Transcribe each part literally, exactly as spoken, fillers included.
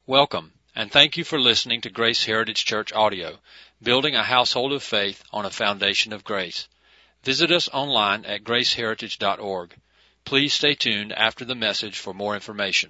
Welcome, and thank you for listening to Grace Heritage Church Audio, building a household of faith on a foundation of grace. Visit us online at grace heritage dot org. Please stay tuned after the message for more information.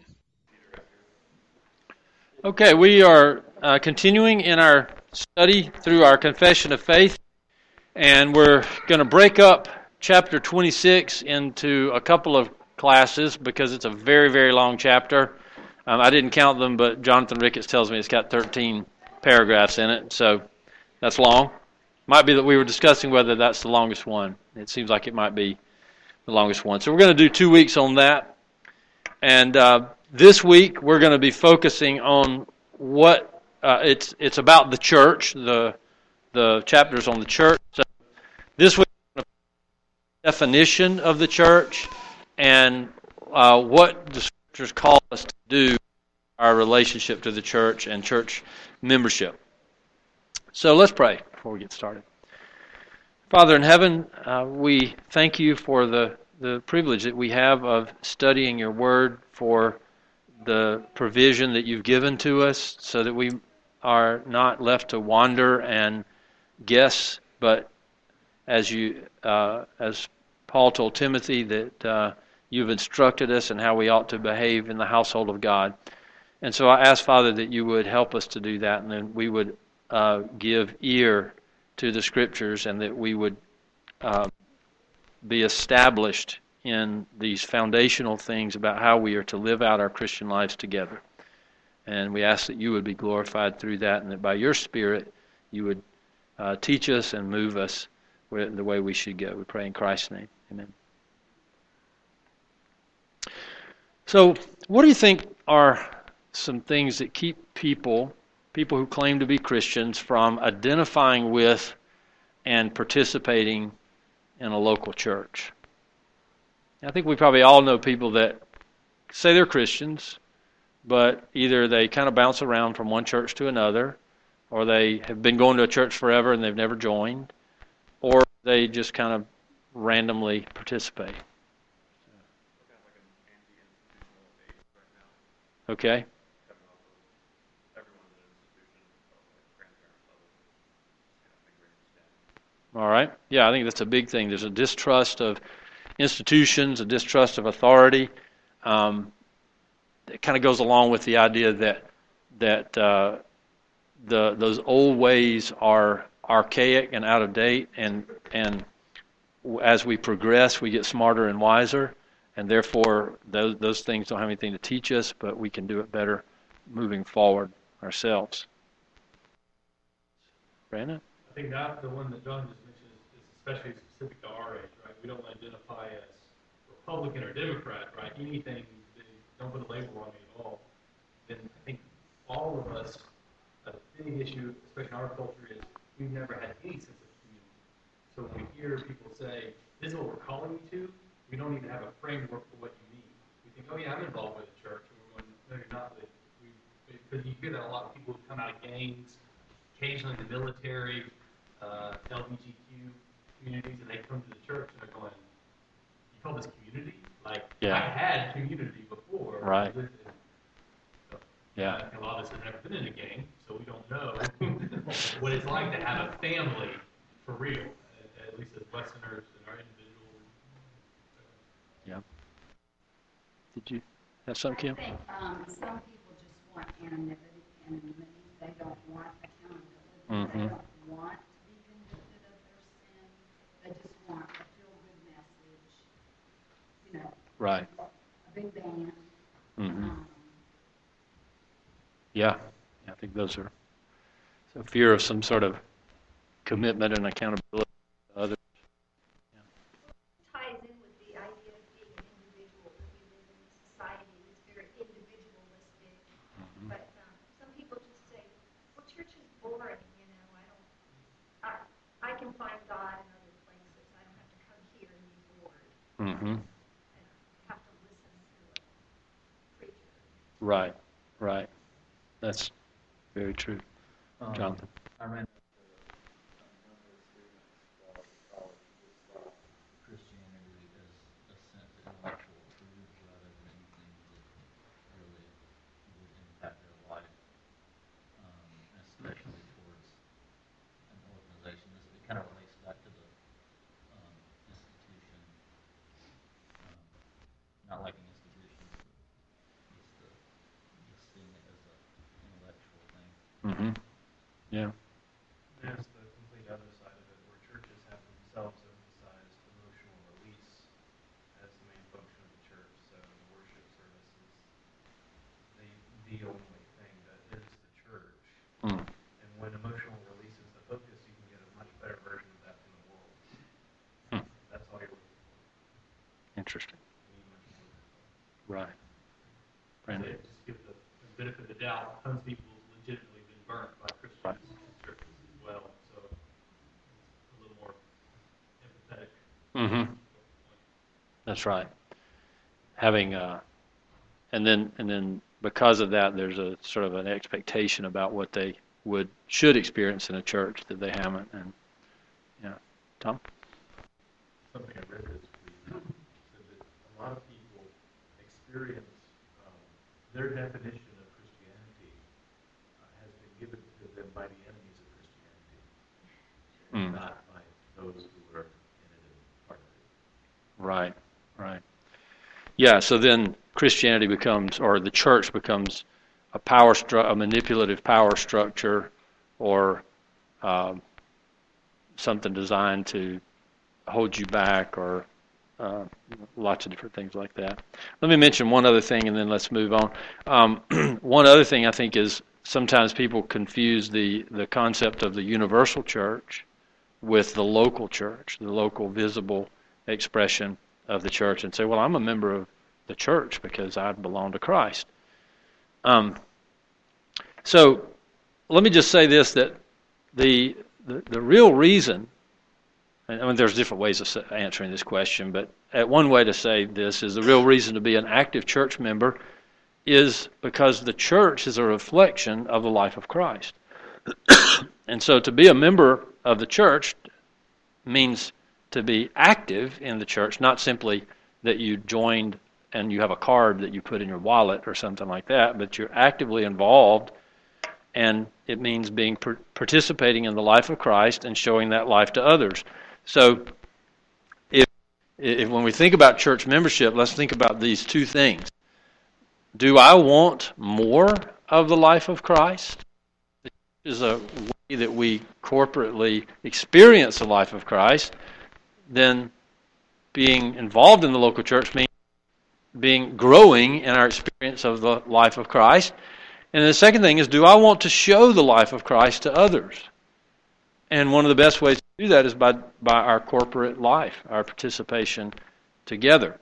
Okay, we are uh, continuing in our study through our Confession of Faith, and we're going to break up chapter twenty-six into a couple of classes because it's a very, very long chapter. Um, I didn't count them, but Jonathan Ricketts tells me it's got thirteen paragraphs in it, so that's long. Might be that we were discussing whether that's the longest one. It seems like it might be the longest one. So we're going to do two weeks on that. And uh, this week we're going to be focusing on what uh, it's it's about the church, the the chapters on the church. So this week we're going to definition of the church and uh, what the Scriptures call us to do, our relationship to the church and church membership. So let's pray before we get started. Father in heaven, uh, we thank you for the, the privilege that we have of studying your word, for the provision that you've given to us so that we are not left to wander and guess, but as you, uh, as Paul told Timothy, that uh, you've instructed us in how we ought to behave in the household of God. And so I ask, Father, that you would help us to do that, and then we would uh, give ear to the Scriptures, and that we would uh, be established in these foundational things about how we are to live out our Christian lives together. And we ask that you would be glorified through that, and that by your Spirit you would uh, teach us and move us the way we should go. We pray in Christ's name. Amen. So, what do you think are some things that keep people, people who claim to be Christians, from identifying with and participating in a local church? I think we probably all know people that say they're Christians, but either they kind of bounce around from one church to another, or they have been going to a church forever and they've never joined, or they just kind of randomly participate. Okay. All right. Yeah, I think that's a big thing. There's a distrust of institutions, a distrust of authority. Um, it kind of goes along with the idea that that uh, the those old ways are archaic and out of date, and and as we progress, we get smarter and wiser, and therefore those those things don't have anything to teach us, but we can do it better moving forward ourselves. Brandon? I think that the one that John just mentioned is, is especially specific to our age, right? We don't identify as Republican or Democrat, right? Anything, they don't put a label on me at all. Then I think all of us, a big issue, especially in our culture, is we've never had any sense of community. So when we hear people say, this is what we're calling you to, we don't even have a framework for what you mean. We think, oh yeah, I'm involved with the church. And we're going, no, you're not. Because you hear that a lot of people who come out of gangs, occasionally the military, uh, L G B T Q communities, and they come to the church and they're going, you call this community? Like, yeah. I had community before. Right. So, yeah. Uh, a lot of us have never been in a gang, so we don't know what it's like to have a family for real, at, at least as Westerners and our individual. Uh, yeah. Did you have something, Kim? I think um, some people just want anonymity. anonymity. They don't want accountability. Mm-hmm. They don't want to be convicted of their sin. They just want a feel-good message. You know, right. A big band. Mm-hmm. Um, yeah, I think those are so fear of some sort of commitment and accountability to others. Yeah. Ties in with the idea of being an individual that we live in a society that's very individualistic. Mm-hmm. But um, some people just say, well, church is boring, you know, I don't, I, I can find God in other places. I don't have to come here and be bored. Mm-hmm. I have to listen to a preacher. Right, right. That's very true. Um, Jonathan? I ran into some younger students while at college just thought Christianity is a sense of intellectual truths rather than anything that really would impact their life Yeah. There's the complete other side of it, where churches have themselves emphasized emotional release as the main function of the church. So the worship services, the the only thing that is the church. Mm. And when emotional release is the focus, you can get a much better version of that from the world. Hmm. That's all you're looking for. Interesting. You need much more than that. Right. Brandon. They just give the the benefit of the doubt. Tons of people have legitimately been burnt by Christian Right. churches as well, so it's a little more empathetic. Mm-hmm. That's right. Having, uh, and then and then because of that, there's a sort of an expectation about what they would should experience in a church that they haven't. And yeah, Tom. Something I read this week said that a lot of people experience um, their definition of Christianity uh, has been given to them by the enemies of Christianity, Mm. not by those who are in it and part of it. Right. Right. Yeah. So then Christianity becomes, or the church becomes, a power stru- a manipulative power structure, or um, something designed to hold you back, or uh, lots of different things like that. Let me mention one other thing, and then let's move on. Um, one other thing I think is sometimes people confuse the, the concept of the universal church with the local church, the local visible expression of the church, and say, well, I'm a member of the church because I belong to Christ. Um, so let me just say this, that the the, the real reason, I mean, there's different ways of answering this question, but one way to say this is the real reason to be an active church member is because the church is a reflection of the life of Christ. And so to be a member of the church means to be active in the church, not simply that you joined and you have a card that you put in your wallet or something like that, but you're actively involved, and it means being participating in the life of Christ and showing that life to others. So if, if when we think about church membership, let's think about these two things. Do I want more of the life of Christ? This is a way that we corporately experience the life of Christ. Then being involved in the local church means being growing in our experience of the life of Christ. And the second thing is, do I want to show the life of Christ to others? And one of the best ways to do that is by, by our corporate life, our participation together.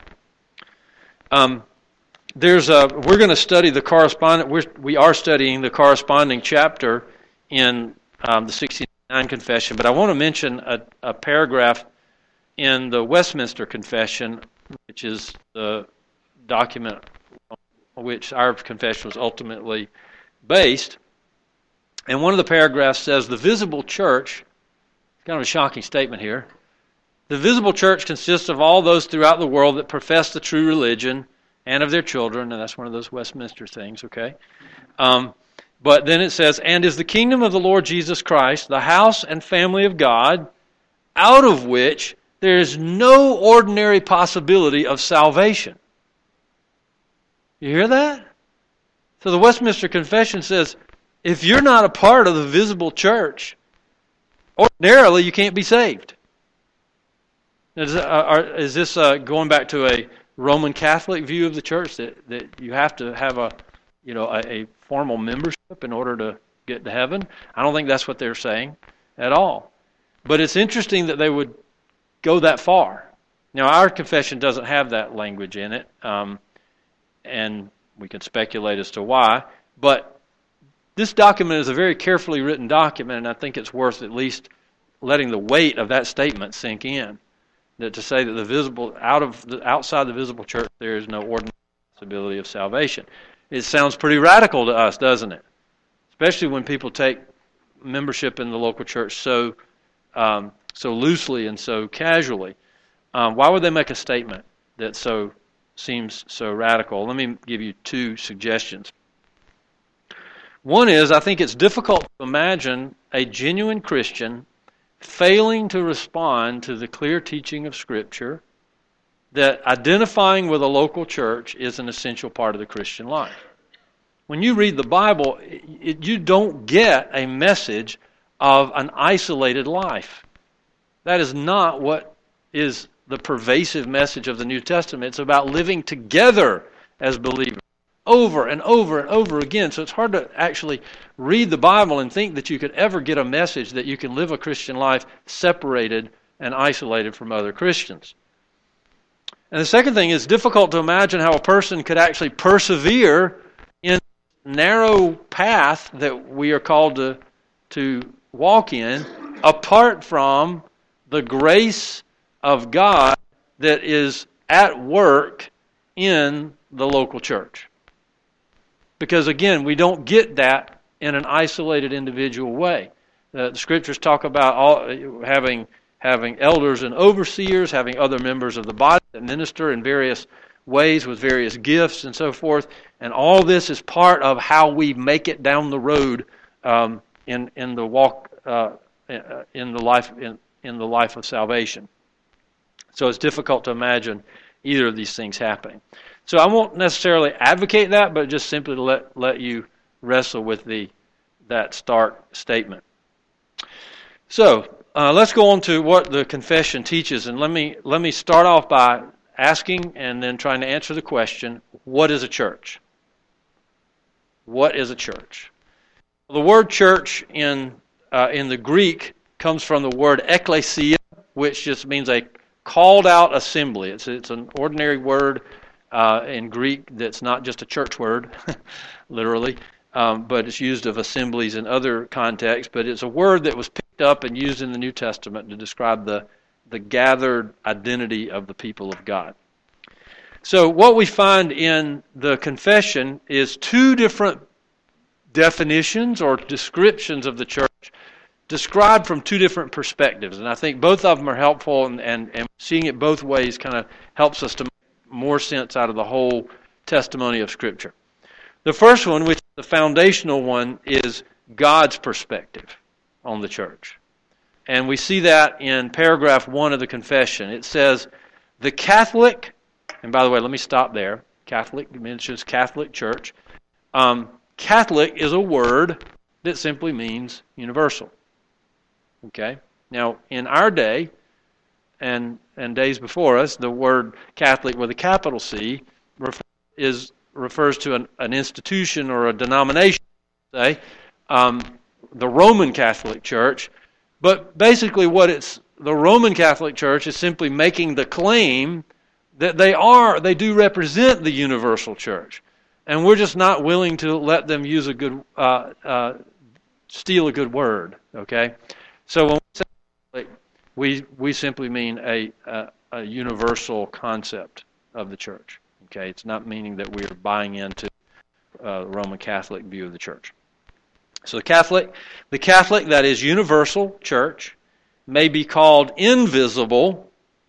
Um, there's a, we're going to study the corresponding, we're, we are studying the corresponding chapter in um, the sixty-nine Confession, but I want to mention a, a paragraph in the Westminster Confession, which is the document on which our confession was ultimately based. And one of the paragraphs says, the visible church, kind of a shocking statement here, the visible church consists of all those throughout the world that profess the true religion and of their children, and that's one of those Westminster things, okay? Um, but then it says, and is the kingdom of the Lord Jesus Christ, the house and family of God, out of which there is no ordinary possibility of salvation. You hear that? So the Westminster Confession says, if you're not a part of the visible church, ordinarily you can't be saved. Is, uh, are, is this uh, going back to a Roman Catholic view of the church, that, that you have to have a, you know, a, a formal membership in order to get to heaven? I don't think that's what they're saying at all. But it's interesting that they would go that far. Now, our confession doesn't have that language in it, um, and we can speculate as to why, but this document is a very carefully written document, and I think it's worth at least letting the weight of that statement sink in. That to say that the visible, out of the, outside the visible church, there is no ordinary possibility of salvation. It sounds pretty radical to us, doesn't it? Especially when people take membership in the local church so um, so loosely and so casually. Um, why would they make a statement that so seems so radical? Let me give you two suggestions. One is, I think it's difficult to imagine a genuine Christian failing to respond to the clear teaching of Scripture that identifying with a local church is an essential part of the Christian life. When you read the Bible, it, you don't get a message of an isolated life. That is not what is the pervasive message of the New Testament. It's about living together as believers, over and over and over again. So it's hard to actually read the Bible and think that you could ever get a message that you can live a Christian life separated and isolated from other Christians. And the second thing is, difficult to imagine how a person could actually persevere in the narrow path that we are called to, to walk in apart from the grace of God that is at work in the local church. Because again, we don't get that in an isolated individual way. Uh, the scriptures talk about all, having having elders and overseers, having other members of the body that minister in various ways with various gifts and so forth. And all this is part of how we make it down the road um, in in the walk uh, in the life in, in the life of salvation. So it's difficult to imagine either of these things happening. So I won't necessarily advocate that, but just simply to let let you wrestle with the that start statement. So uh, let's go on to what the confession teaches, and let me let me start off by asking and then trying to answer the question: what is a church? What is a church? The word church in uh, in the Greek comes from the word ekklesia, which just means a called out assembly. It's it's an ordinary word uh, in Greek that's not just a church word, literally, um, but it's used of assemblies in other contexts. But it's a word that was picked up and used in the New Testament to describe the the gathered identity of the people of God. So what we find in the confession is two different definitions or descriptions of the church described from two different perspectives. And I think both of them are helpful, and, and, and seeing it both ways kind of helps us to make more sense out of the whole testimony of Scripture. The first one, which is the foundational one, is God's perspective on the church. And we see that in paragraph one of the confession. It says, the Catholic, and by the way, let me stop there. Catholic mentions Catholic Church. Um, Catholic is a word that simply means universal. Okay? Now, in our day, and and days before us, the word Catholic with a capital C refer, is refers to an, an institution or a denomination, say, um, the Roman Catholic Church. But basically what it's, the Roman Catholic Church is simply making the claim that they are, they do represent the universal church. And we're just not willing to let them use a good, uh, uh, steal a good word, okay? So when we say Catholic, we, we simply mean a, a, a universal concept of the church, okay? It's not meaning that we are buying into uh, the Roman Catholic view of the church. So the Catholic, the Catholic, that is universal church, may be called invisible,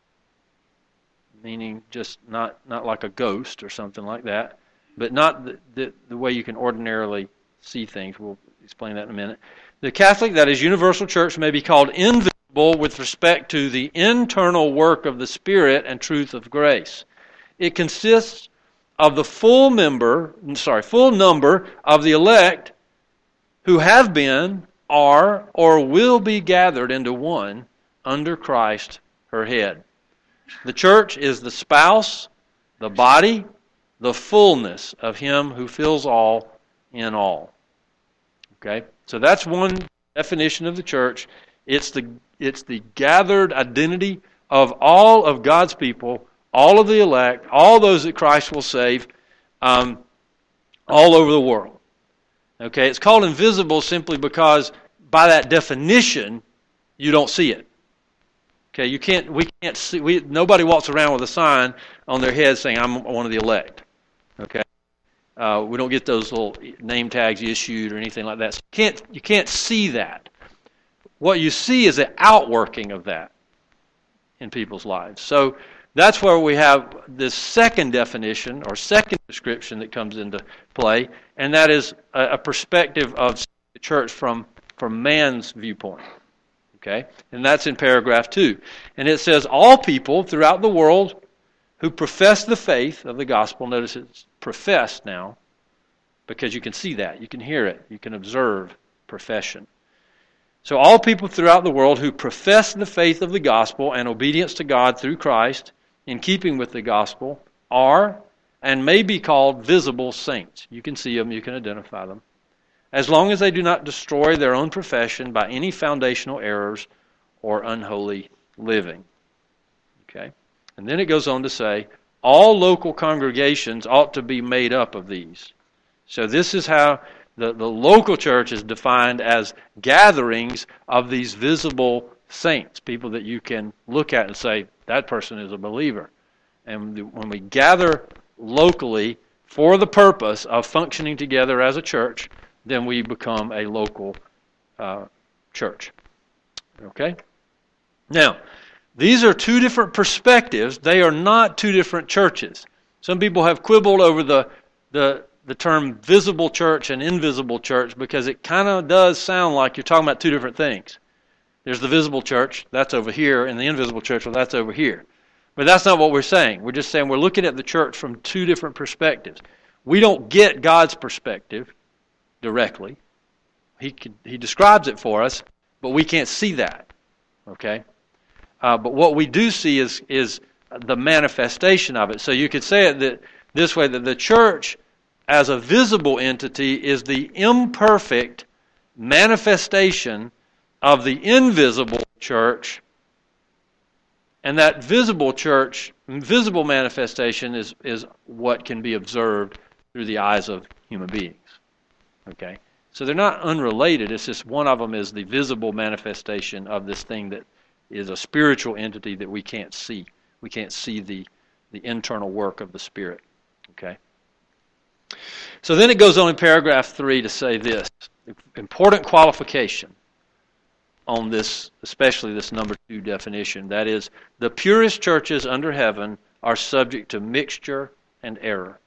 meaning just not, not like a ghost or something like that, but not the, the, the way you can ordinarily see things. We'll explain that in a minute. The Catholic, that is universal church, may be called invisible with respect to the internal work of the Spirit and truth of grace. It consists of the full member, sorry, full number of the elect who have been, are, or will be gathered into one under Christ, her head. The church is the spouse, the body, the fullness of Him who fills all in all. Okay? So that's one definition of the church. It's the it's the gathered identity of all of God's people, all of the elect, all those that Christ will save, um, all over the world. Okay, it's called invisible simply because by that definition, you don't see it. Okay, you can't. We can't see. We nobody walks around with a sign on their head saying, "I'm one of the elect." Okay, uh, we don't get those little name tags issued or anything like that. So you can't. You can't see that. What you see is the outworking of that in people's lives. So that's where we have this second definition or second description that comes into play, and that is a, a perspective of the church from, from man's viewpoint. Okay? And that's in paragraph two. And it says, all people throughout the world who profess the faith of the gospel, notice it's professed now, because you can see that, you can hear it, you can observe profession. So all people throughout the world who profess the faith of the gospel and obedience to God through Christ, in keeping with the gospel, are and may be called visible saints. You can see them, you can identify them. As long as they do not destroy their own profession by any foundational errors or unholy living. Okay? And then it goes on to say, all local congregations ought to be made up of these. So this is how the, the local church is defined as gatherings of these visible saints, people that you can look at and say, that person is a believer. And when we gather locally for the purpose of functioning together as a church, then we become a local uh, church. Okay? Now, these are two different perspectives. They are not two different churches. Some people have quibbled over the the, the term visible church and invisible church because it kind of does sound like you're talking about two different things. There's the visible church, that's over here, and the invisible church, well, that's over here. But that's not what we're saying. We're just saying we're looking at the church from two different perspectives. We don't get God's perspective directly. He he describes it for us, but we can't see that. Okay? Uh, but what we do see is is the manifestation of it. So you could say it that this way, that the church as a visible entity is the imperfect manifestation of the invisible church, and that visible church, visible manifestation is, is what can be observed through the eyes of human beings. Okay? So they're not unrelated, it's just one of them is the visible manifestation of this thing that is a spiritual entity that we can't see. We can't see the, the internal work of the Spirit. Okay? So then it goes on in paragraph three to say this, important qualification on this, especially this number two definition. That is, the purest churches under heaven are subject to mixture and error.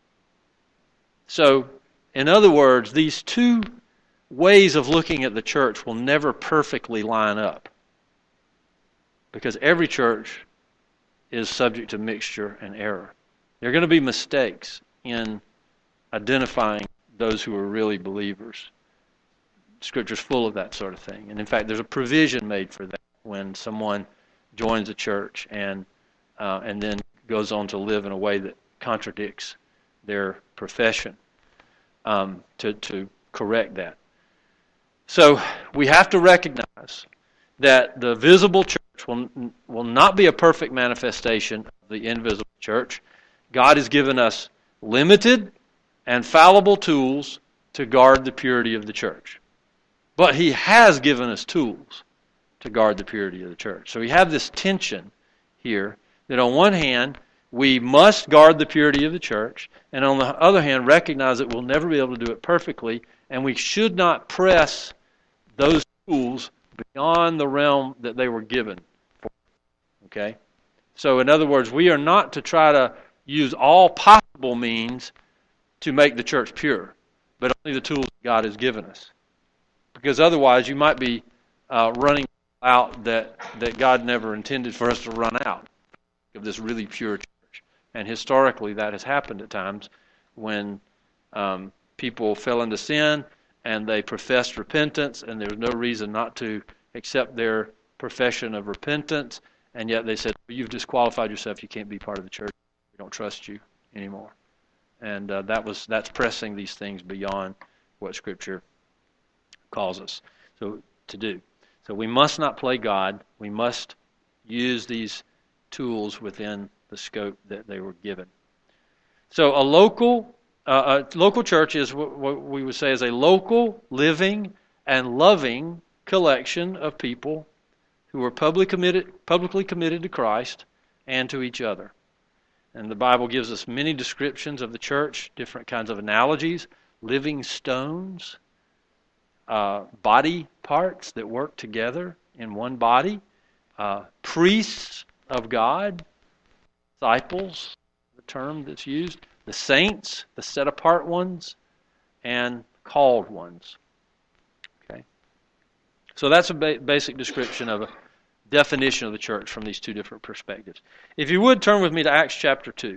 So, in other words, these two ways of looking at the church will never perfectly line up, because every church is subject to mixture and error. There are going to be mistakes in identifying those who are really believers. Scripture's full of that sort of thing. And in fact, there's a provision made for that when someone joins a church and uh, and then goes on to live in a way that contradicts their profession, um, to, to correct that. So we have to recognize that the visible church will, will not be a perfect manifestation of the invisible church. God has given us limited and fallible tools to guard the purity of the church. But He has given us tools to guard the purity of the church. So we have this tension here that on one hand, we must guard the purity of the church, and on the other hand, recognize that we'll never be able to do it perfectly, and we should not press those tools beyond the realm that they were given for. Okay? So in other words, we are not to try to use all possible means to make the church pure, but only the tools God has given us. Because otherwise you might be uh, running out that, that God never intended for us to run out of this really pure church. And historically that has happened at times when um, people fell into sin and they professed repentance, and there was no reason not to accept their profession of repentance, and yet they said, you've disqualified yourself, you can't be part of the church, we don't trust you anymore. And uh, that was that's pressing these things beyond what Scripture calls us so to do. So we must not play God. We must use these tools within the scope that they were given. So a local uh, a local church is what we would say is a local, living, and loving collection of people who are publicly committed, publicly committed to Christ and to each other. And the Bible gives us many descriptions of the church, different kinds of analogies, living stones, uh, body parts that work together in one body, uh, priests of God, disciples, the term that's used, the saints, the set-apart ones, and called ones. Okay, so that's a ba- basic description of a definition of the church from these two different perspectives. If you would, turn with me to Acts chapter two.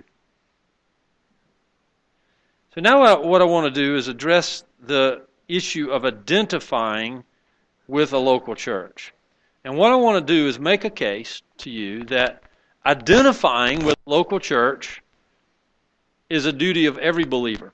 So now what I want to do is address the issue of identifying with a local church. And what I want to do is make a case to you that identifying with a local church is a duty of every believer.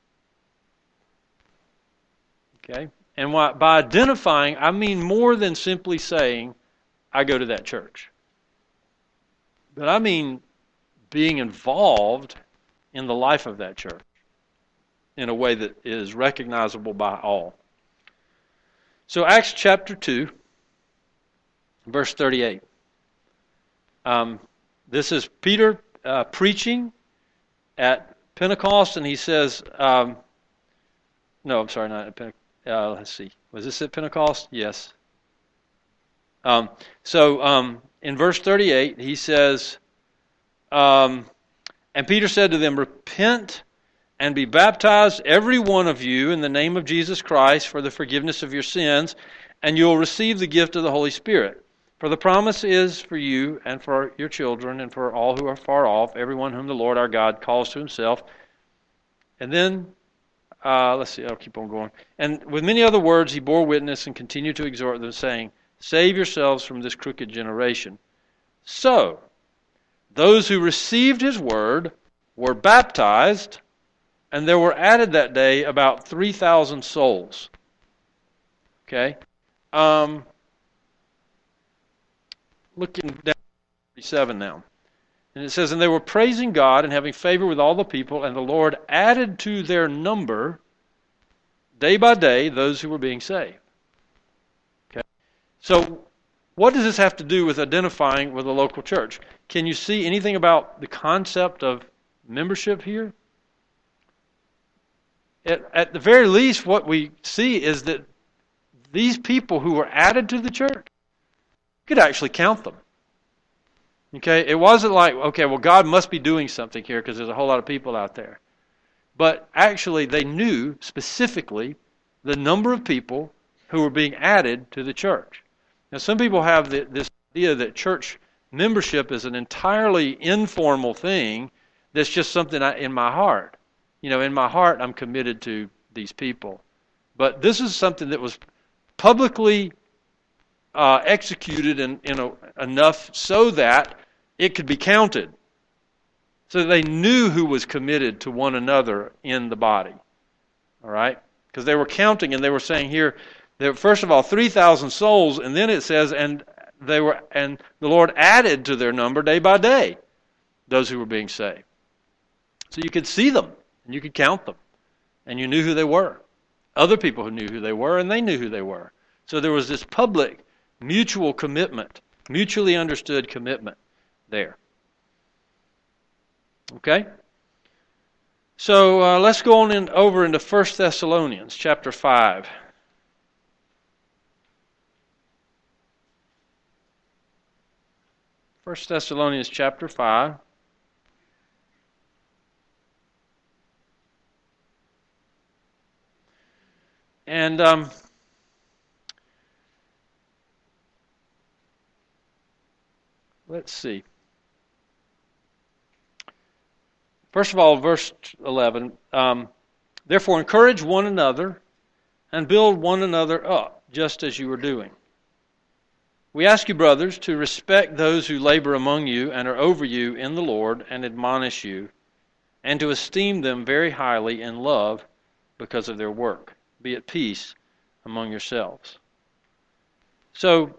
Okay? And by identifying, I mean more than simply saying, I go to that church. But I mean being involved in the life of that church in a way that is recognizable by all. So Acts chapter two, verse thirty-eight. Um, this is Peter uh, preaching at Pentecost, and he says, um, no, I'm sorry, not at Pentecost. Uh, let's see. Was this at Pentecost? Yes. Um, so um, in verse thirty-eight, he says, um, and Peter said to them, repent and be baptized, every one of you, in the name of Jesus Christ for the forgiveness of your sins, and you'll receive the gift of the Holy Spirit. For the promise is for you and for your children and for all who are far off, everyone whom the Lord our God calls to himself. And then, uh, let's see, I'll keep on going. And with many other words he bore witness and continued to exhort them, saying, save yourselves from this crooked generation. So, those who received his word were baptized, and there were added that day about three thousand souls. Okay? Um, looking down at thirty-seven now. And it says, and they were praising God and having favor with all the people, and the Lord added to their number, day by day, those who were being saved. Okay? So, what does this have to do with identifying with a local church? Can you see anything about the concept of membership here? At, at the very least, what we see is that these people who were added to the church, you could actually count them. Okay, it wasn't like, okay, well, God must be doing something here because there's a whole lot of people out there. But actually, they knew specifically the number of people who were being added to the church. Now, some people have the, this idea that church membership is an entirely informal thing that's just something I, in my heart. You know, in my heart, I'm committed to these people. But this is something that was publicly uh, executed in, in a, enough so that it could be counted. So they knew who was committed to one another in the body. All right? Because they were counting, and they were saying here, there, first of all, three thousand souls, and then it says, and they were, and the Lord added to their number day by day those who were being saved. So you could see them, and you could count them, and you knew who they were. Other people who knew who they were, and they knew who they were. So there was this public, mutual commitment, mutually understood commitment there. Okay? So uh, let's go on in, over into First Thessalonians chapter five. First Thessalonians chapter five. And um, let's see. First of all, verse eleven. Um, Therefore, encourage one another and build one another up, just as you are doing. We ask you, brothers, to respect those who labor among you and are over you in the Lord and admonish you, and to esteem them very highly in love because of their work. Be at peace among yourselves. So,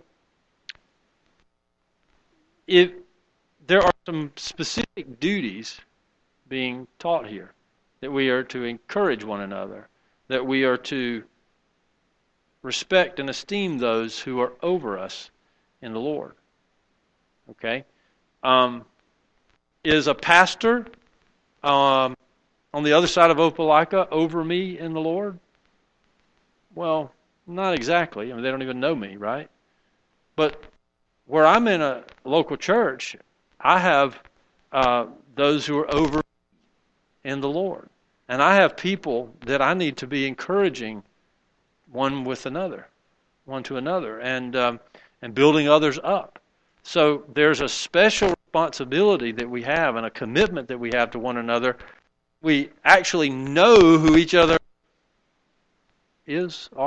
if there are some specific duties being taught here, that we are to encourage one another, that we are to respect and esteem those who are over us in the Lord. Okay? Um, is a pastor um, on the other side of Opelika over me in the Lord? Well, not exactly. I mean, they don't even know me, right? But where I'm in a local church, I have uh, those who are over in the Lord. And I have people that I need to be encouraging one with another, one to another, and um, and building others up. So there's a special responsibility that we have and a commitment that we have to one another. We actually know who each other is, are,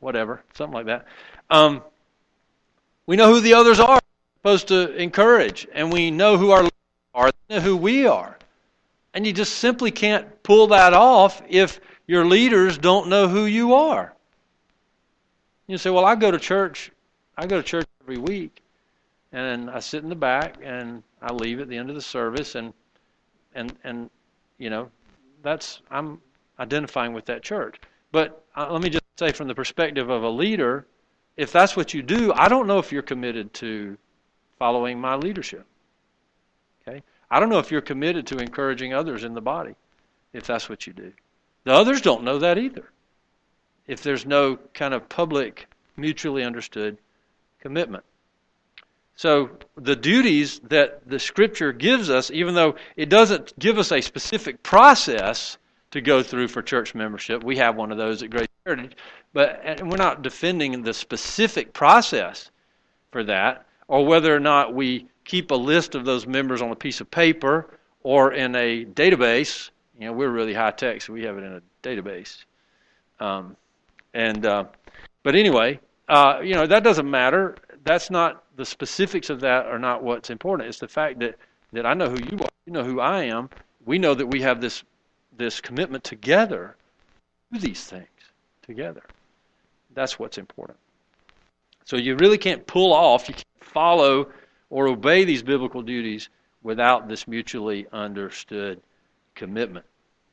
whatever, something like that. Um, we know who the others are, supposed to encourage, and we know who our leaders are, they know who we are. And you just simply can't pull that off if your leaders don't know who you are. You say, well, I go to church, I go to church every week, and I sit in the back, and I leave at the end of the service, and and and you know, that's I'm identifying with that church. But uh, let me just say, from the perspective of a leader, if that's what you do, I don't know if you're committed to following my leadership. Okay, I don't know if you're committed to encouraging others in the body, if that's what you do. The others don't know that either, if there's no kind of public, mutually understood commitment. So the duties that the Scripture gives us, even though it doesn't give us a specific process to go through for church membership, we have one of those at Grace Heritage, but and we're not defending the specific process for that, or whether or not we keep a list of those members on a piece of paper or in a database. You know, we're really high tech, so we have it in a database. Um, and uh, but anyway, uh, you know, that doesn't matter. That's not the specifics of that are not what's important. It's the fact that, that I know who you are, you know who I am. We know that we have this this commitment together to these things together. That's what's important. So you really can't pull off, you can't follow or obey these biblical duties without this mutually understood commitment.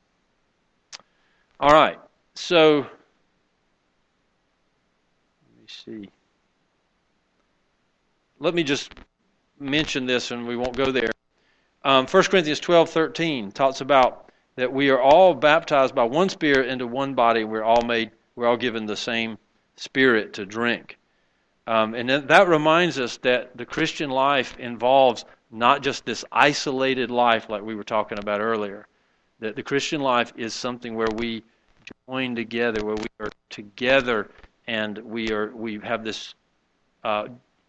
All right, so let me see. Let me just mention this, and we won't go there. Um, First Corinthians twelve thirteen talks about that we are all baptized by one Spirit into one body. We're all made. We're all given the same Spirit to drink. Um, and that reminds us that the Christian life involves not just this isolated life like we were talking about earlier. That the Christian life is something where we join together, where we are together, and we are we have this uh,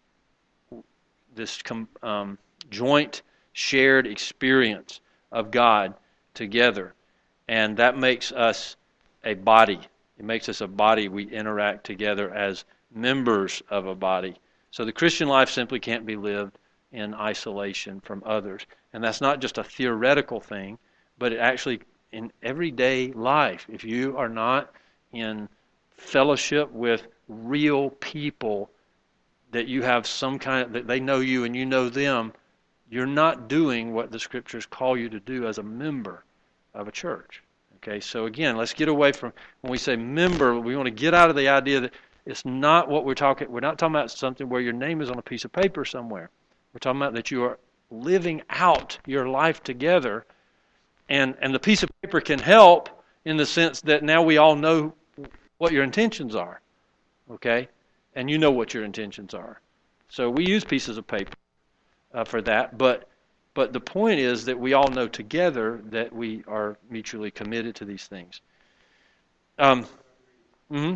this um, joint shared experience of God together, and that makes us a body. It makes us a body. We interact together as members of a body. So the Christian life simply can't be lived in isolation from others. And that's not just a theoretical thing, but it actually, in everyday life, if you are not in fellowship with real people, that you have some kind of, that they know you and you know them, you're not doing what the Scriptures call you to do as a member of a church. Okay, so again, let's get away from, when we say member, we want to get out of the idea that it's not what we're talking, we're not talking about something where your name is on a piece of paper somewhere. We're talking about that you are living out your life together, and, and the piece of paper can help in the sense that now we all know what your intentions are, okay? And you know what your intentions are. So we use pieces of paper uh, for that, but but the point is that we all know together that we are mutually committed to these things. Um, mm-hmm.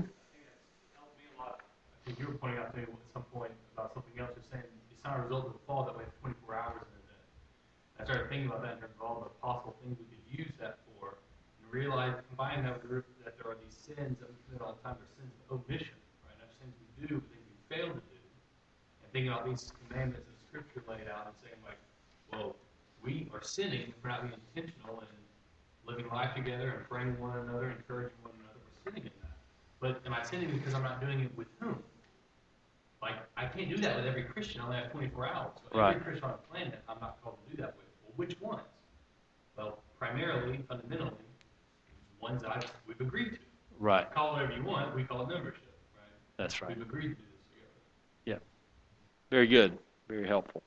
I think you were pointing out to me at some point about something else. You're saying it's not a result of the fall that we have twenty-four hours in a day. I started thinking about that in terms of all the possible things we could use that for, and realize, combine that with the, that there are these sins that we commit all the time. They're sins of omission, right? Not just things we do, but things we fail to do. And thinking about these commandments that the Scripture laid out and saying, like, well, we are sinning for not being intentional and living life together and praying one another, encouraging one another. We're sinning in that. But am I sinning because I'm not doing it with whom? Like, I can't do that with every Christian. I only have twenty-four hours. So Right. every Christian on the planet, I'm not called to do that with. Well, which ones? Well, primarily, fundamentally, ones that I've, we've agreed to. Right. Call it whatever you want. We call it membership, right? That's right. We've agreed to do this together. Yeah. Very good. Very helpful.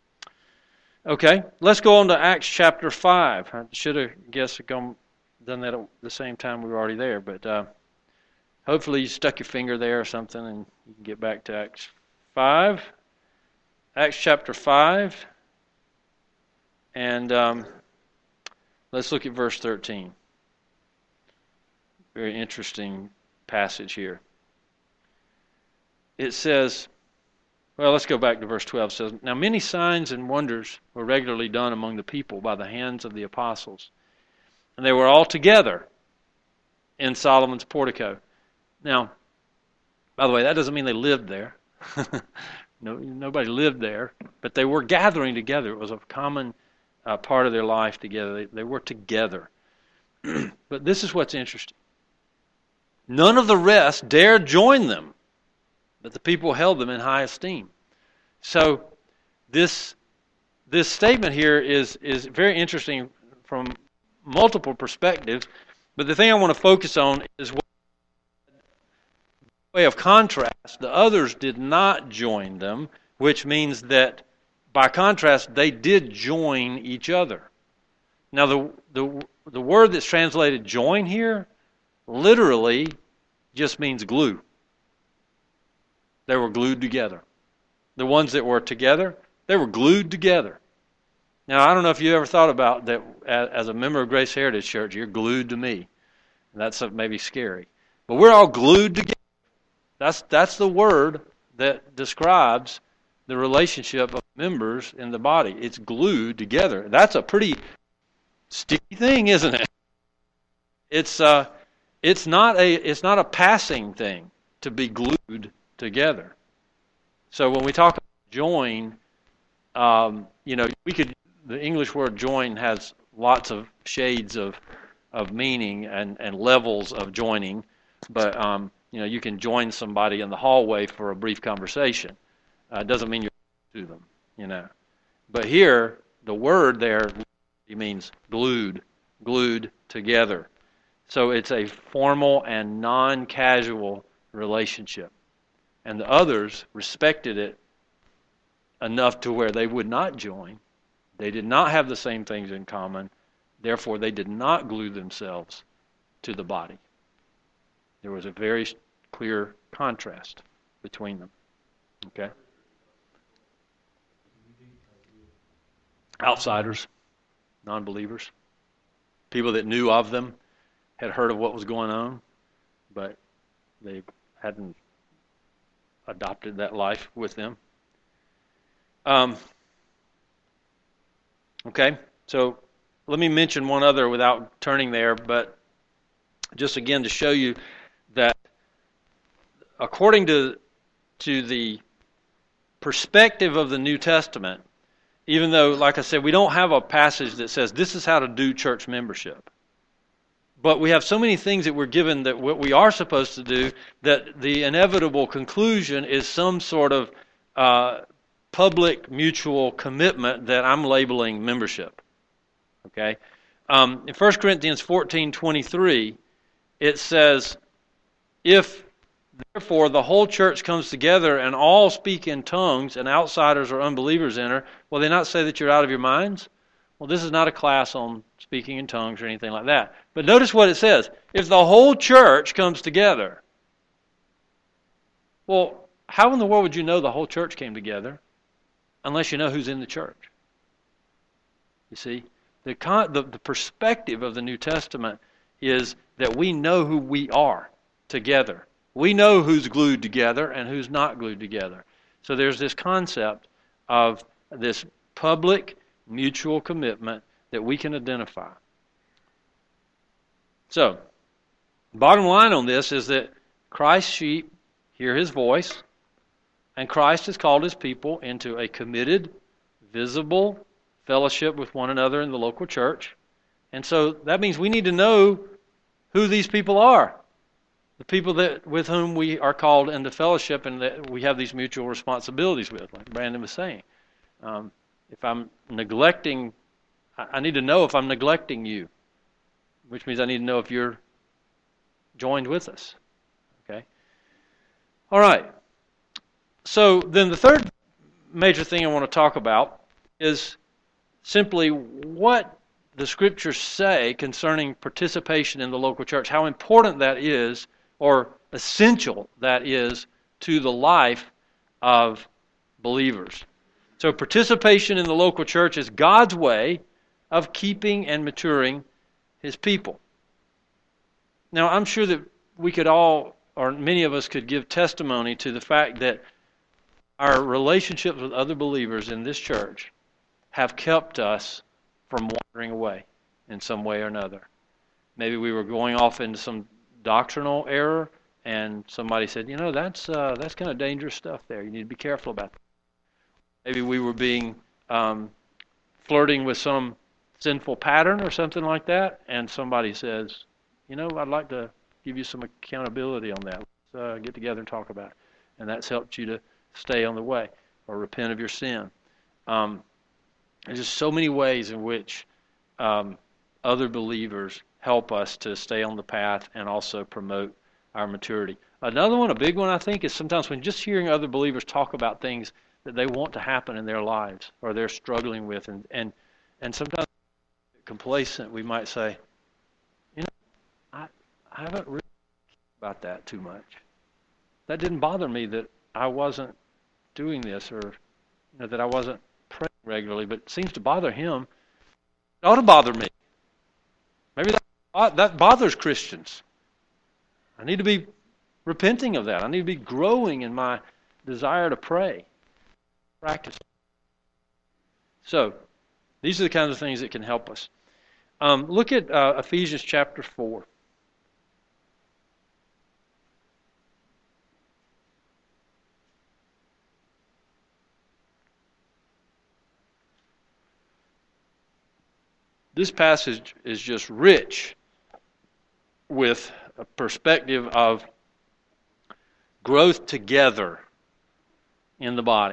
Okay, let's go on to Acts chapter five. I should have guessed gone done that at the same time we were already there, but uh, hopefully you stuck your finger there or something and you can get back to Acts five. Acts chapter five. And um, let's look at verse thirteen. Very interesting passage here. It says, well, let's go back to verse twelve. It says, now many signs and wonders were regularly done among the people by the hands of the apostles. And they were all together in Solomon's portico. Now, By the way, that doesn't mean they lived there. no, nobody lived there, but they were gathering together. It was a common uh, part of their life together. They, they were together. But this is what's interesting. None of the rest dared join them, but the people held them in high esteem. So this this statement here is, is very interesting from multiple perspectives, but the thing I want to focus on is what way of contrast, the others did not join them, which means that by contrast, they did join each other. Now, the the the word that's translated join here literally just means glue. They were glued together. The ones that were together, they were glued together. Now, I don't know if you ever thought about that as a member of Grace Heritage Church, you're glued to me. That's maybe scary. But we're all glued together. That's that's the word that describes the relationship of members in the body. It's glued together. That's a pretty sticky thing, isn't it? It's uh, it's not a it's not a passing thing to be glued together. So when we talk about join, um, you know, we could the English word join has lots of shades of of meaning and, and levels of joining, but um, you know, you can join somebody in the hallway for a brief conversation. Uh, it doesn't mean you're to them, you know. But here, the word there means glued, glued together. So it's a formal and non-casual relationship. And the others respected it enough to where they would not join. They did not have the same things in common. Therefore, they did not glue themselves to the body. There was a very clear contrast between them. Okay? Outsiders, non-believers, people that knew of them, had heard of what was going on, but they hadn't adopted that life with them. Um, okay, so let me mention one other without turning there, but just again to show you that according to to the perspective of the New Testament, even though, like I said, we don't have a passage that says this is how to do church membership, but we have so many things that we're given that what we are supposed to do, that the inevitable conclusion is some sort of uh, public mutual commitment that I'm labeling membership. Okay, um, in First Corinthians fourteen twenty-three, it says, if therefore the whole church comes together and all speak in tongues and outsiders or unbelievers enter, will they not say that you're out of your minds? Well, this is not a class on speaking in tongues or anything like that. But notice what it says. If the whole church comes together, well, how in the world would you know the whole church came together unless you know who's in the church? You see, the, con- the, the perspective of the New Testament is that we know who we are together. We know who's glued together and who's not glued together. So there's this concept of this public mutual commitment that we can identify. So, bottom line on this is that Christ's sheep hear his voice, and Christ has called his people into a committed, visible fellowship with one another in the local church. And so that means we need to know who these people are. The people that with whom we are called into fellowship and that we have these mutual responsibilities with, like Brandon was saying. Um, if I'm neglecting, I need to know if I'm neglecting you, which means I need to know if you're joined with us. Okay? All right. So then the third major thing I want to talk about is simply what the Scriptures say concerning participation in the local church, how important that is, or essential that is to the life of believers. So participation in the local church is God's way of keeping and maturing his people. Now, I'm sure that we could all, or many of us could give testimony to the fact that our relationships with other believers in this church have kept us from wandering away in some way or another. Maybe we were going off into some doctrinal error, and somebody said, you know, that's uh, that's kind of dangerous stuff there. You need to be careful about that. Maybe we were being um, flirting with some sinful pattern or something like that, and somebody says, you know, I'd like to give you some accountability on that. Let's uh, get together and talk about it. And that's helped you to stay on the way or repent of your sin. Um, there's just so many ways in which um, other believers help us to stay on the path and also promote our maturity. Another one, a big one, I think, is sometimes when just hearing other believers talk about things that they want to happen in their lives or they're struggling with, and and, and sometimes complacent, we might say, you know, I, I haven't really thought about that too much. That didn't bother me that I wasn't doing this, or you know, that I wasn't praying regularly, but it seems to bother him. It ought to bother me. Maybe that, that bothers Christians. I need to be repenting of that. I need to be growing in my desire to pray, practice. So, these are the kinds of things that can help us. Um, look at uh, Ephesians chapter four. This passage is just rich with a perspective of growth together in the body.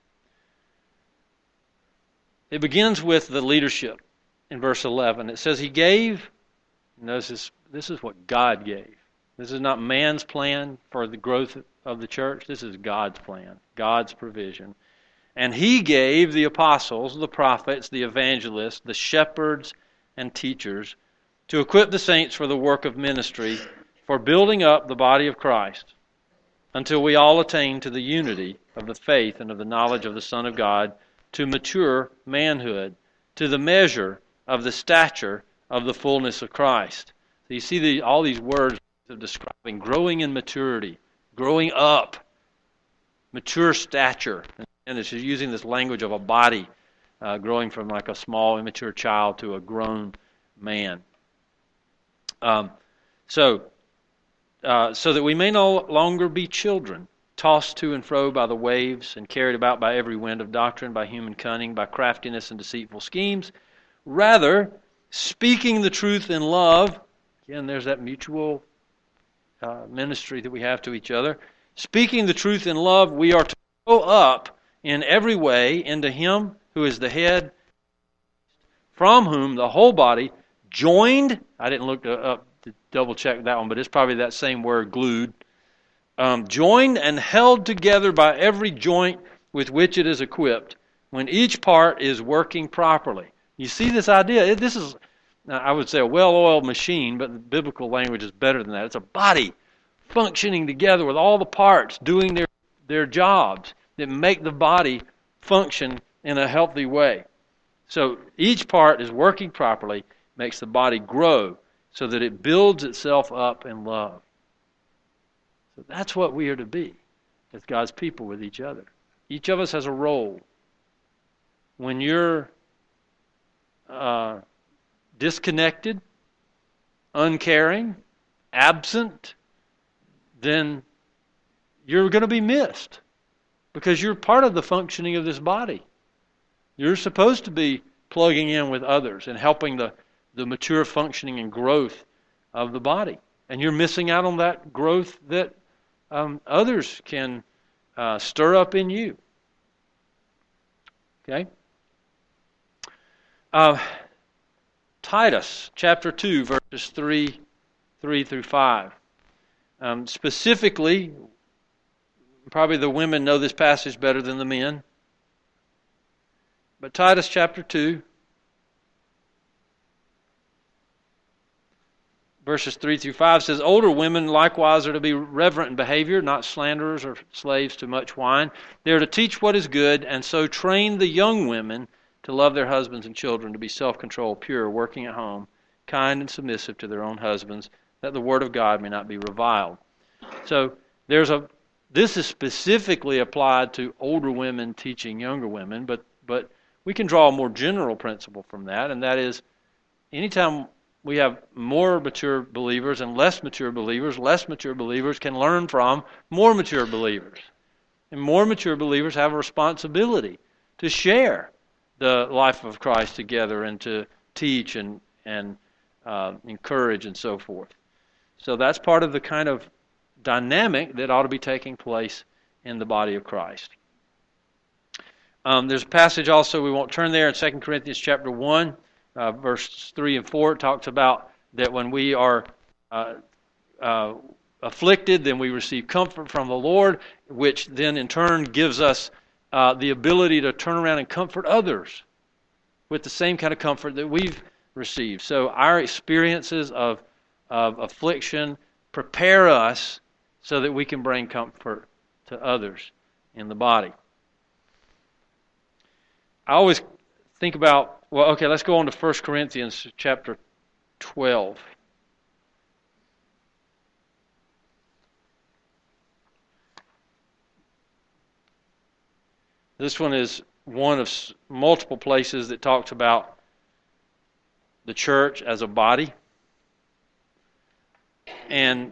It begins with the leadership in verse eleven. It says he gave, notice this, this is what God gave. This is not man's plan for the growth of the church. This is God's plan, God's provision. And he gave the apostles, the prophets, the evangelists, the shepherds, and teachers to equip the saints for the work of ministry, for building up the body of Christ, until we all attain to the unity of the faith and of the knowledge of the Son of God, to mature manhood, to the measure of the stature of the fullness of Christ. So you see the, all these words of describing growing in maturity, growing up, mature stature. And it's using this language of a body uh, growing from like a small, immature child to a grown man. Um, so, uh, so that we may no longer be children, tossed to and fro by the waves and carried about by every wind of doctrine, by human cunning, by craftiness and deceitful schemes. Rather, speaking the truth in love, again, there's that mutual uh, ministry that we have to each other. Speaking the truth in love, we are to grow up in every way into Him who is the head, from whom the whole body, joined, I didn't look up to double check that one, but it's probably that same word, glued, um, joined and held together by every joint with which it is equipped, when each part is working properly. You see this idea? This is, I would say, a well-oiled machine, but the biblical language is better than that. It's a body functioning together with all the parts doing their, their jobs that make the body function in a healthy way. So each part is working properly, makes the body grow so that it builds itself up in love. So that's what we are to be as God's people with each other. Each of us has a role. When you're uh, disconnected, uncaring, absent, then you're going to be missed because you're part of the functioning of this body. You're supposed to be plugging in with others and helping the, the mature functioning and growth of the body. And you're missing out on that growth that um, others can uh, stir up in you. Okay? Uh, Titus chapter two, verses three, three through five. Um, specifically, probably the women know this passage better than the men. But Titus chapter two, verses three through five says, older women likewise are to be reverent in behavior, not slanderers or slaves to much wine. They are to teach what is good, and so train the young women to love their husbands and children, to be self-controlled, pure, working at home, kind and submissive to their own husbands, that the word of God may not be reviled. So there's a this is specifically applied to older women teaching younger women, but but we can draw a more general principle from that, and that is anytime we have more mature believers and less mature believers. Less mature believers can learn from more mature believers. And more mature believers have a responsibility to share the life of Christ together and to teach and, and uh, encourage and so forth. So that's part of the kind of dynamic that ought to be taking place in the body of Christ. Um, there's a passage also, we won't turn there, in Second Corinthians chapter one, uh, verses three and four. It talks about that when we are uh, uh, afflicted, then we receive comfort from the Lord, which then in turn gives us uh, the ability to turn around and comfort others with the same kind of comfort that we've received. So our experiences of, of affliction prepare us so that we can bring comfort to others in the body. I always think about, well, okay, let's go on to First Corinthians chapter twelve. This one is one of multiple places that talks about the church as a body. And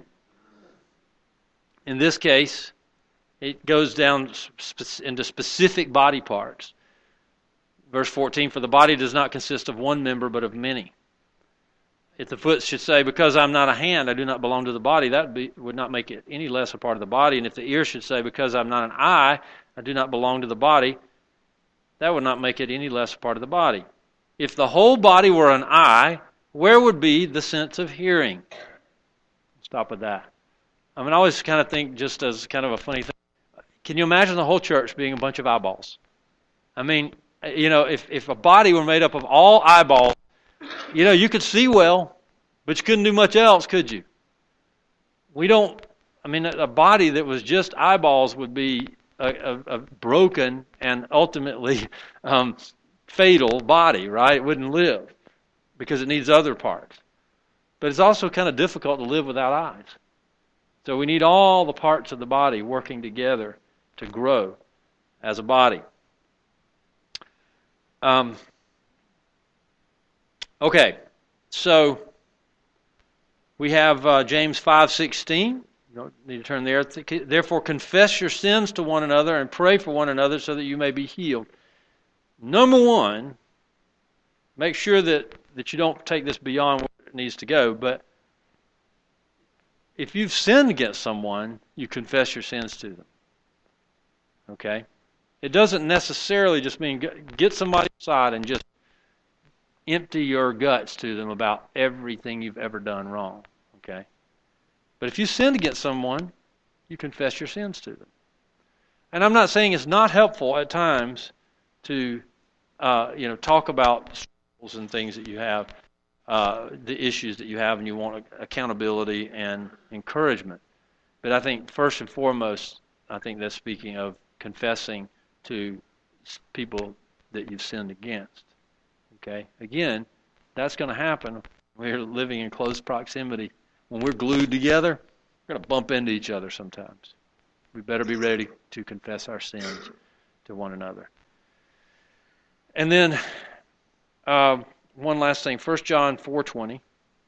in this case, it goes down into specific body parts. Verse fourteen, for the body does not consist of one member, but of many. If the foot should say, because I'm not a hand, I do not belong to the body, that would, be, would not make it any less a part of the body. And if the ear should say, because I'm not an eye, I do not belong to the body, that would not make it any less a part of the body. If the whole body were an eye, where would be the sense of hearing? Stop with that. I mean, I always kind of think, just as kind of a funny thing, can you imagine the whole church being a bunch of eyeballs? I mean, you know, if, if a body were made up of all eyeballs, you know, you could see well, but you couldn't do much else, could you? We don't, I mean, a body that was just eyeballs would be a, a, a broken and ultimately um, fatal body, right? It wouldn't live because it needs other parts. But it's also kind of difficult to live without eyes. So we need all the parts of the body working together to grow as a body. Um, okay, so we have uh, James five sixteen. You don't need to turn there. Therefore, confess your sins to one another and pray for one another so that you may be healed. Number one, make sure that, that you don't take this beyond where it needs to go, but if you've sinned against someone, you confess your sins to them. Okay? It doesn't necessarily just mean get somebody aside and just empty your guts to them about everything you've ever done wrong. Okay? But if you sinned against someone, you confess your sins to them. And I'm not saying it's not helpful at times to uh, you know, talk about struggles and things that you have, uh, the issues that you have, and you want accountability and encouragement. But I think first and foremost, I think that's speaking of confessing to people that you've sinned against. Okay? Again, that's going to happen when we're living in close proximity. When we're glued together, we're going to bump into each other sometimes. We better be ready to confess our sins to one another. And then, uh, one last thing, First John four twenty.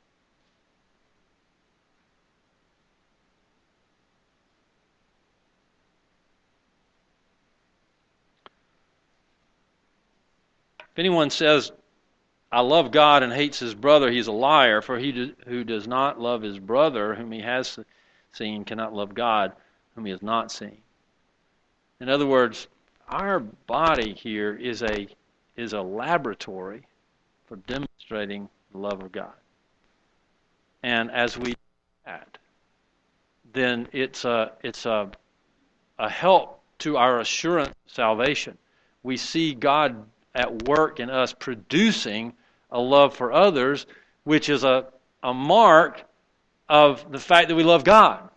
If anyone says, I love God and hates his brother, he's a liar, for he do, who does not love his brother whom he has seen cannot love God whom he has not seen. In other words, our body here is a is a laboratory for demonstrating the love of God. And as we do that, then it's a it's a a help to our assurance of salvation. We see God at work in us producing a love for others, which is a, a mark of the fact that we love God.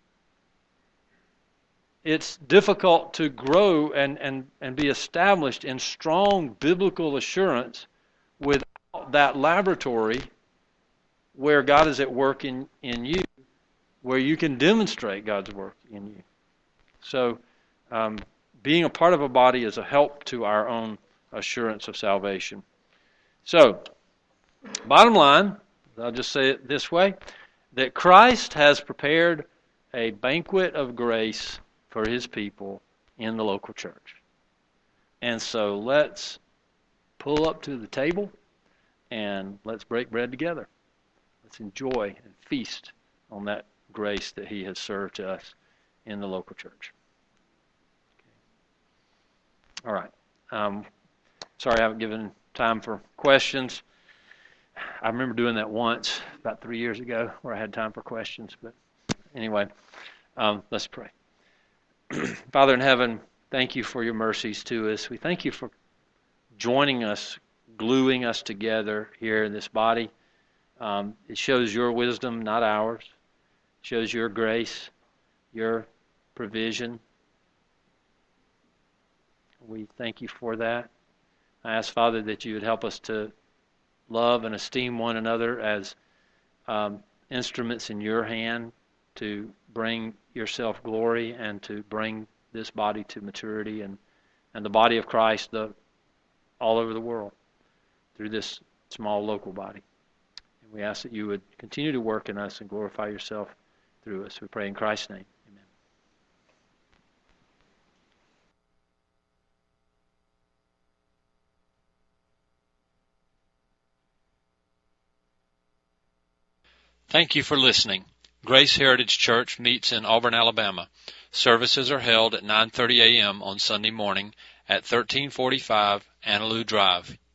It's difficult to grow and, and, and be established in strong biblical assurance without that laboratory where God is at work in, in you, where you can demonstrate God's work in you. So um, being a part of a body is a help to our own assurance of salvation. So, bottom line, I'll just say it this way, that Christ has prepared a banquet of grace for his people in the local church. And so let's pull up to the table and let's break bread together. Let's enjoy and feast on that grace that he has served to us in the local church. Okay. All right. Um, sorry I haven't given time for questions. I remember doing that once about three years ago where I had time for questions. But anyway, um, let's pray. Father in heaven, thank you for your mercies to us. We thank you for joining us, gluing us together here in this body. Um, it shows your wisdom, not ours. It shows your grace, your provision. We thank you for that. I ask, Father, that you would help us to love and esteem one another as um, instruments in your hand to bring yourself glory and to bring this body to maturity and, and the body of Christ the, all over the world through this small local body. And we ask that you would continue to work in us and glorify yourself through us. We pray in Christ's name. Amen. Thank you for listening. Grace Heritage Church meets in Auburn, Alabama. Services are held at nine thirty a.m. on Sunday morning at thirteen forty-five Annaloo Drive,